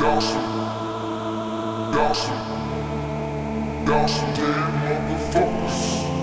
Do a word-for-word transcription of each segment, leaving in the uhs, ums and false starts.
Dawson, Dawson, Dawson, dead motherfuckers.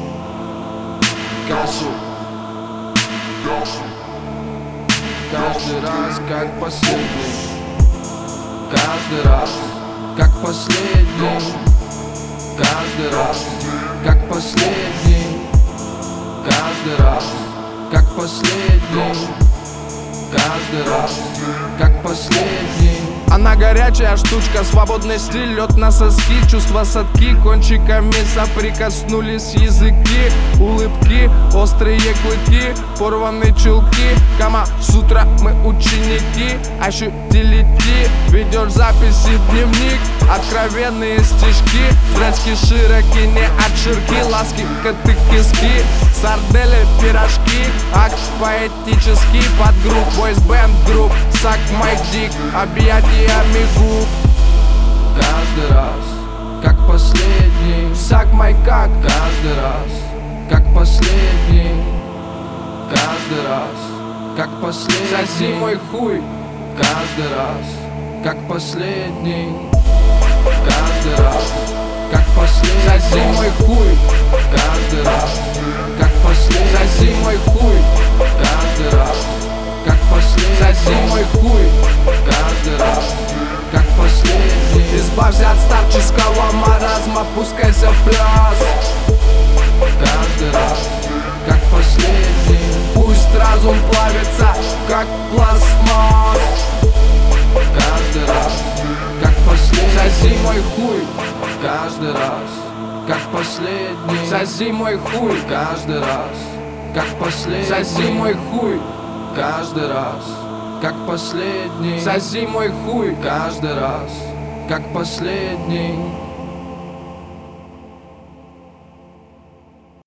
Dawson, Dawson, Каждый раз как последний, каждый раз как последний, каждый раз как последний, каждый раз как последний, каждый раз как последний. Она горячая штучка, свободный стиль, лед на соски, чувства садки, кончиками соприкоснулись языки, улыбки, острые клыки, порванные чулки. Кама с утра мы ученики, ощутили ти, ведешь записи в дневник, откровенные стишки, зрачки широки, не от ширки, ласки, коты, киски, сардели, пирожки, акт поэтический, под групп, бойсбенд групп, сак майк дик, объятиями губ. Каждый раз как последний, Сак май как, каждый раз как последний, каждый раз как соси последний, мой хуй. каждый раз как последний, каждый раз как Соси последний, мой хуй, каждый раз как соси последний, мой хуй, каждый раз как соси последний, мой хуй. каждый раз как последний. Избавься от старческого маразма, пускайся в пляс. Каждый раз как последний, Пусть разум плавится, как пластмасс. каждый раз как Соси последний, мой хуй, каждый раз как последний, соси мой хуй, каждый раз как соси последний, мой хуй, каждый раз как последний, соси мой хуй. каждый раз как последний.